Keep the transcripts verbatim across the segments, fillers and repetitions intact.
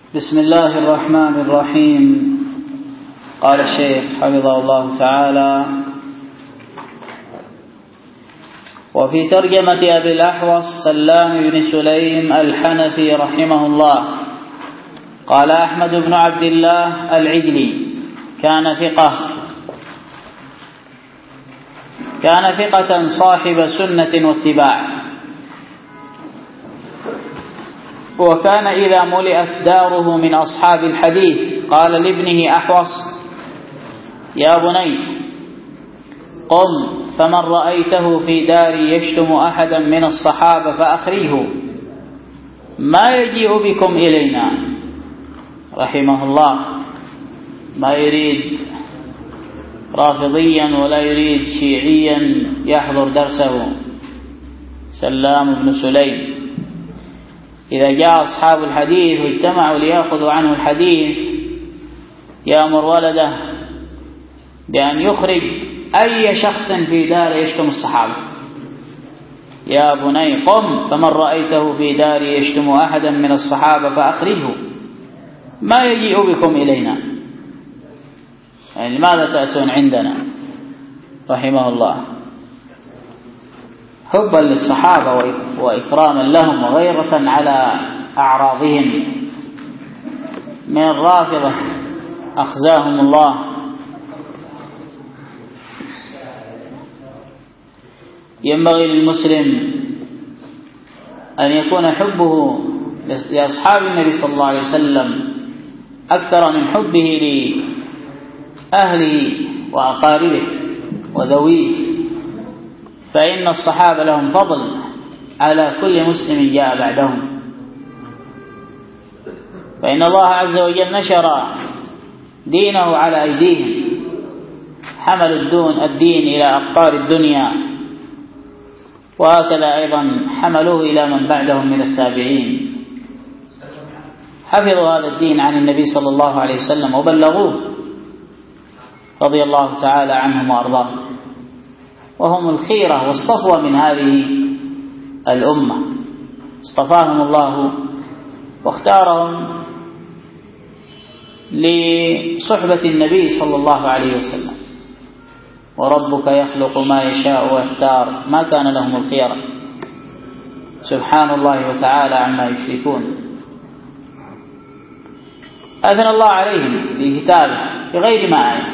بسم الله الرحمن الرحيم. قال الشيخ حفظه الله تعالى: وفي ترجمة أبي الأحوص سلام بن سليم الحنفي رحمه الله قال: أحمد بن عبد الله العجلي كان ثقة كان ثقة صاحب سنة واتباع، وكان إذا ملئت داره من أصحاب الحديث قال لابنه أحوص: يا بني قم فمن رأيته في داري يشتم أحدا من الصحابة فأخريه، ما يجيء بكم إلينا. رحمه الله ما يريد رافضيا ولا يريد شيعيا يحضر درسه. سلام بن سليم إذا جاء أصحاب الحديث واجتمعوا ليأخذوا عنه الحديث يأمر ولده بأن يخرج أي شخص في داره يشتم الصحابة. يا بني قم فمن رأيته في داري يشتم أحدا من الصحابة فأخرجه، ما يجيء بكم إلينا. يعني لماذا تأتون عندنا؟ رحمه الله حبا للصحابة وإكراما لهم وغيرة على أعراضهم من الرافضة أخزاهم الله. ينبغي للمسلم أن يكون حبه لأصحاب النبي صلى الله عليه وسلم أكثر من حبه لأهله وأقاربه وذويه، فإن الصحابة لهم فضل على كل مسلم جاء بعدهم. فإن الله عز وجل نشر دينه على أيديهم، حملوا الدون الدين إلى أقطار الدنيا، وهكذا أيضا حملوه إلى من بعدهم من التابعين، حفظوا هذا الدين عن النبي صلى الله عليه وسلم وبلغوه رضي الله تعالى عنهم وأرضاهم، وهم الخيرة والصفوة من هذه الأمة. اصطفاهم الله واختارهم لصحبة النبي صلى الله عليه وسلم، وربك يخلق ما يشاء ويختار ما كان لهم الخيرة، سبحان الله وتعالى عما يشركون. أذن الله عليهم في كتابه بغير ما آية.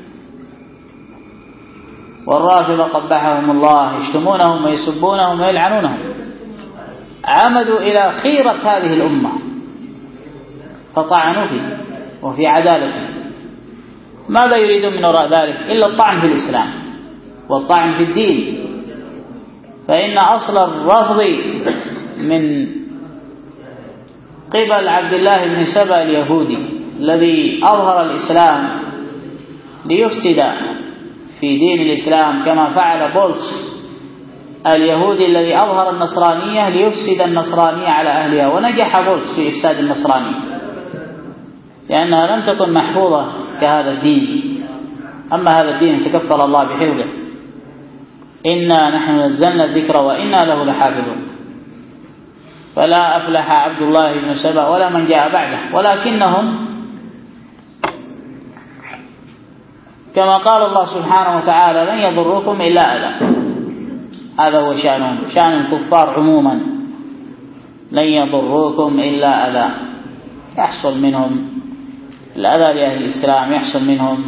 والرافضة قبحهم الله يشتمونهم ويسبونهم ويلعنونهم، عمدوا إلى خيرة هذه الأمة فطعنوا فيه وفي عدالته. ماذا يريدون من وراء ذلك إلا الطعن في الإسلام والطعن في الدين. فإن أصل الرفض من قبل عبد الله بن سبأ اليهودي الذي أظهر الإسلام ليفسد في دين الإسلام، كما فعل بولس اليهودي الذي أظهر النصرانية ليفسد النصرانية على أهلها، ونجح بولس في إفساد النصرانية لأنها لم تكن محفوظة كهذا الدين. أما هذا الدين تكفل الله بحفظه، إنا نحن نزلنا الذكر وإنا له لحافظون. فلا أفلح عبد الله بن سبأ ولا من جاء بعده، ولكنهم كما قال الله سبحانه وتعالى: لن يضركم إلا أذى. هذا هو شأنهم، شأن الكفار عموما، لن يضركم إلا أذى. يحصل منهم الأذى لأهل الإسلام، يحصل منهم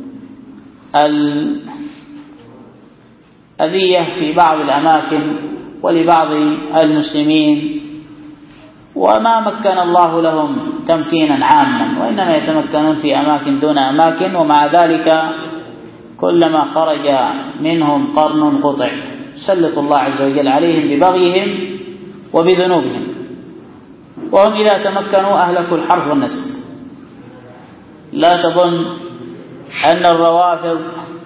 الأذية في بعض الأماكن ولبعض المسلمين، وما مكن الله لهم تمكينا عاما، وإنما يتمكنون في أماكن دون أماكن، ومع ذلك كلما خرج منهم قرن قطع سلط الله عز وجل عليهم ببغيهم وبذنوبهم، وهم إذا تمكنوا أهلكوا الحرث والنسل. لا تظن أن الروافض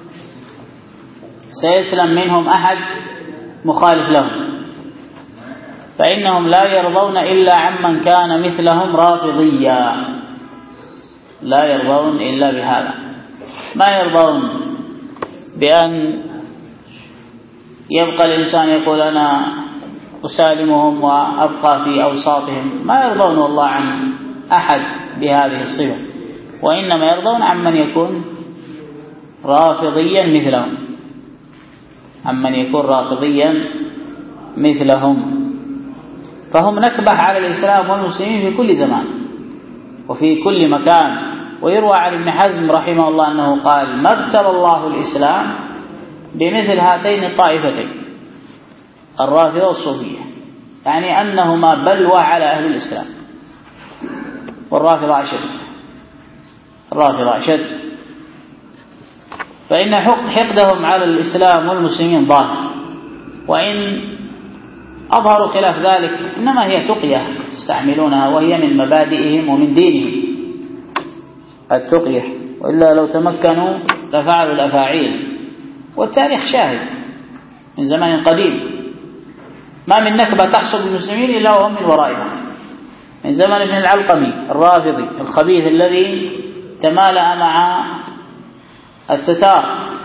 سيسلم منهم أحد مخالف لهم، فإنهم لا يرضون إلا عمن كان مثلهم رافضيا، لا يرضون إلا بهذا. ما يرضون بأن يبقى الإنسان يقول أنا أسالمهم وأبقى في أوساطهم، ما يرضون والله عن أحد بهذه الصفة، وإنما يرضون عمن يكون رافضيا مثلهم عمن يكون رافضيا مثلهم فهم نكبح على الإسلام والمسلمين في كل زمان وفي كل مكان. ويروى عن ابن حزم رحمه الله أنه قال: ما ابتلى الله الإسلام بمثل هاتين الطائفتين الرافضة والصوفية، يعني أنهما بلوى على أهل الإسلام، والرافضة أشد الرافضة أشد فإن حقدهم على الإسلام والمسلمين ظاهر، وإن أظهروا خلاف ذلك إنما هي تقية يستعملونها، وهي من مبادئهم ومن دينهم التقية، وإلا لو تمكنوا لفعلوا الأفاعيل. والتاريخ شاهد من زمان قديم ما من نكبة تحصل بالمسلمين إلا وهم من ورائها، من زمن ابن العلقمي الرافضي الخبيث الذي تمالأ مع التتار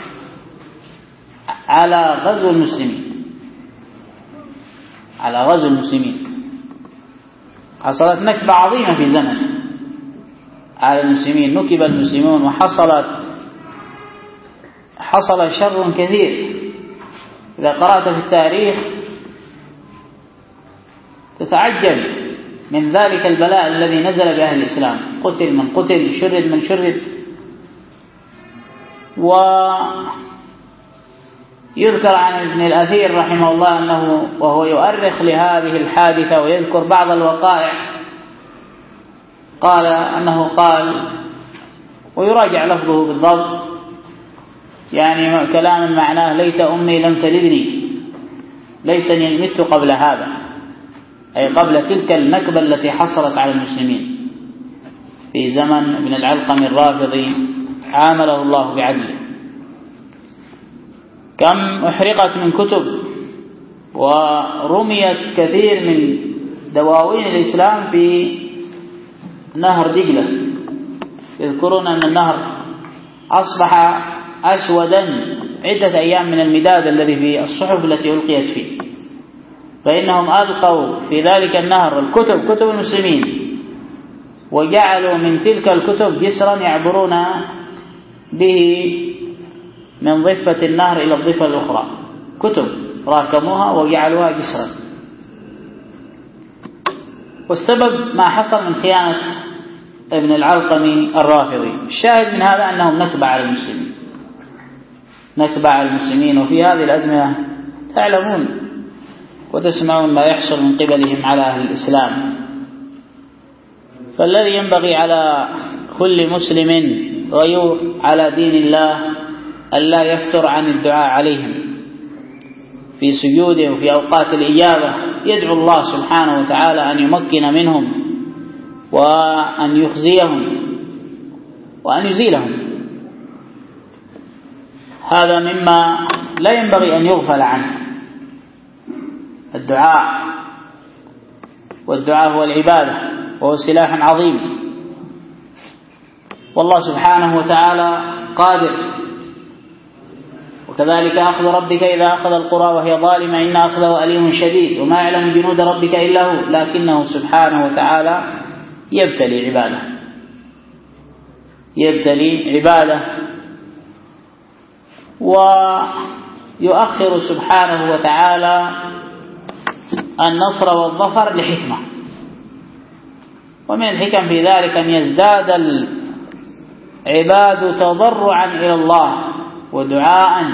على غزو المسلمين على غزو المسلمين حصلت نكبة عظيمة في زمن على المسلمين، نكب المسلمون وحصلت حصل شر كثير. إذا قرأت في التاريخ تتعجب من ذلك البلاء الذي نزل بأهل الإسلام، قتل من قتل، شرد من شرد. ويذكر عن ابن الأثير رحمه الله أنه وهو يؤرخ لهذه الحادثة ويذكر بعض الوقائع قال أنه قال، ويراجع لفظه بالضبط، يعني كلام معناه: ليت أمي لم تلدني، ليتني مت قبل هذا، أي قبل تلك النكبة التي حصلت على المسلمين في زمن ابن العلقم الرافضي عامله الله بعدله. كم أحرقت من كتب ورميت كثير من دواوين الإسلام في نهر دجلة. يذكرون أن النهر أصبح أسودا عدة أيام من المداد الذي في الصحف التي ألقيت فيه، فإنهم ألقوا في ذلك النهر الكتب كتب المسلمين، وجعلوا من تلك الكتب جسرا يعبرون به من ضفة النهر إلى الضفة الأخرى، كتب راكموها وجعلوها جسرا. والسبب ما حصل من خيانة ابن العلقمي الرافضي. الشاهد من هذا أنهم نكبة على المسلمين نكبة على المسلمين وفي هذه الأزمة تعلمون وتسمعون ما يحصل من قبلهم على أهل الإسلام. فالذي ينبغي على كل مسلم غيور على دين الله ألا يفتر عن الدعاء عليهم في سجوده وفي أوقات الإجابة، يدعو الله سبحانه وتعالى أن يمكن منهم وأن يخزيهم وأن يزيلهم. هذا مما لا ينبغي أن يغفل عنه، الدعاء، والدعاء هو العبادة وهو سلاح عظيم، والله سبحانه وتعالى قادر. وكذلك أخذ ربك إذا أخذ القرى وهي ظالمة إن أخذه أليم شديد وما يعلم جنود ربك إلا هو، لكنه سبحانه وتعالى يبتلي عباده يبتلي عباده ويؤخر سبحانه وتعالى النصر والظفر لحكمة. ومن الحكم في ذلك أن يزداد العباد تضرعا إلى الله ودعاء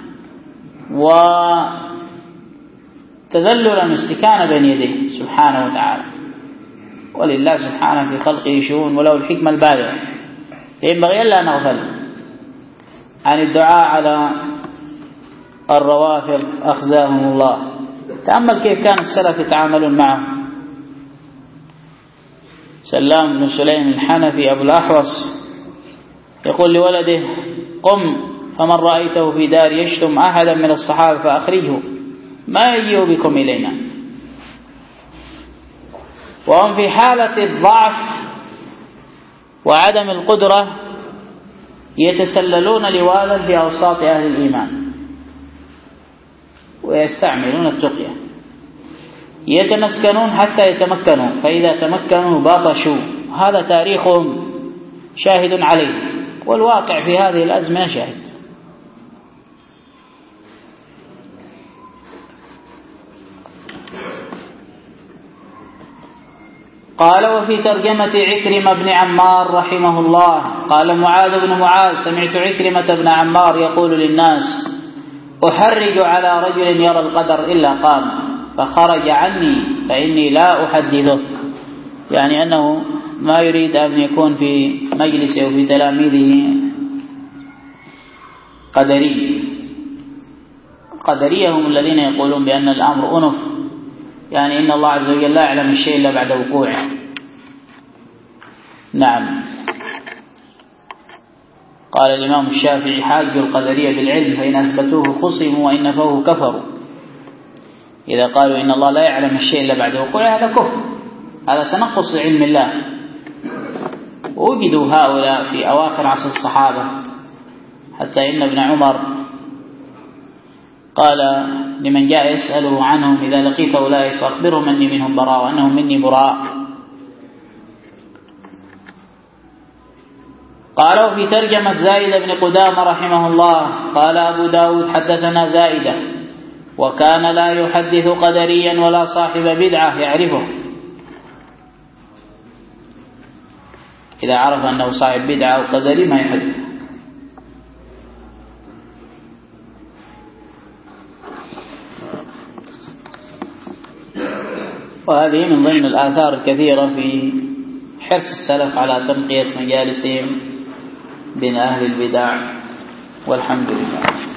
وتذللا واستكانا بين يديه سبحانه وتعالى. ولله سبحانه في خلقه شؤون وله الحكمة البالغة، ينبغي ألا نغفل عن الدعاء على الروافض أخزاهم الله. تأمل كيف كان السلف يتعاملون معه. سلام بن سليم الحنفي أبو الأحوص يقول لولده: قم فمن رأيته في دار يشتم أحدا من الصحابة فأخرجه ما يجيء بكم إلينا. وهم في حالة الضعف وعدم القدرة يتسللون لوالا في أوساط أهل الإيمان ويستعملون التقية، يتمسكنون حتى يتمكنوا، فإذا تمكنوا بطشوا هذا تاريخهم شاهد عليه، والواقع في هذه الأزمة شاهد. قال وفي ترجمة عكرمة بن عمار رحمه الله قال معاذ بن معاذ سمعت عكرمة بن عمار يقول للناس أحرج على رجل يرى القدر إلا قام فخرج عني فإني لا أحدثه، يعني أنه ما يريد أن يكون في مجلسه وفي تلاميذه قدري. قدرية هم الذين يقولون بأن الأمر أنف، يعني إن الله عز وجل لا يعلم الشيء إلا بعد وقوعه. نعم. قال الإمام الشافعي حاج القدرية بالعلم فإن أثبتوه خصموا وإن نفوه كفروا. إذا قالوا إن الله لا يعلم الشيء إلا بعد وقوعه هذا كفر، هذا تنقص لعلم الله. ووجدوا هؤلاء في أواخر عصر الصحابة، حتى إن ابن عمر قال لمن جاء يسأله عنهم إذا لقيت أولئك فأخبرهم أني منهم براء وأنهم مني براء. قالوا في ترجمة زائدة بن قدامة رحمه الله قال أبو داود حدثنا زائدة وكان لا يحدث قدريا ولا صاحب بدعة يعرفه، إذا عرف أنه صاحب بدعة أو قدري ما يحدث. وهذه من ضمن الآثار الكثيرة في حرص السلف على تنقية مجالسهم بين أهل البدع، والحمد لله.